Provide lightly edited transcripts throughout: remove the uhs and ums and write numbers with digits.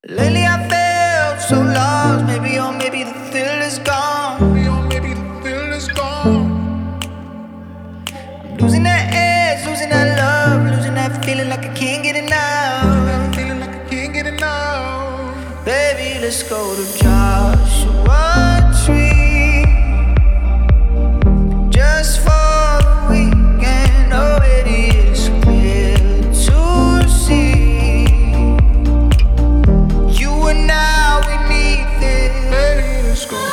Lately I felt so lost. Maybe, oh, maybe the thrill is gone. Maybe, oh, maybe the thrill is gone. I'm losing that edge, losing that love, losing that feeling like I can't get enough. Feeling like I can't get enough. Baby, let's go to Joshua Tree. Just for a weekend, oh, it is clear to see. You and I, we need this. Baby, let's go.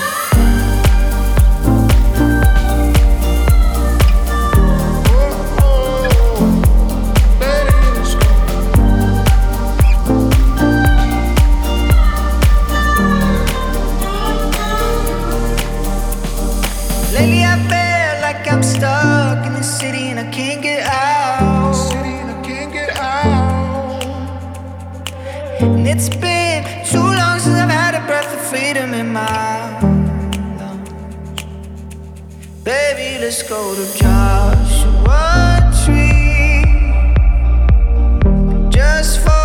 Lately I feel like I'm stuck in the city and I can't get out. And it's been too long since I've had a breath of freedom in my lungs. Baby, let's go to Joshua Tree. Just for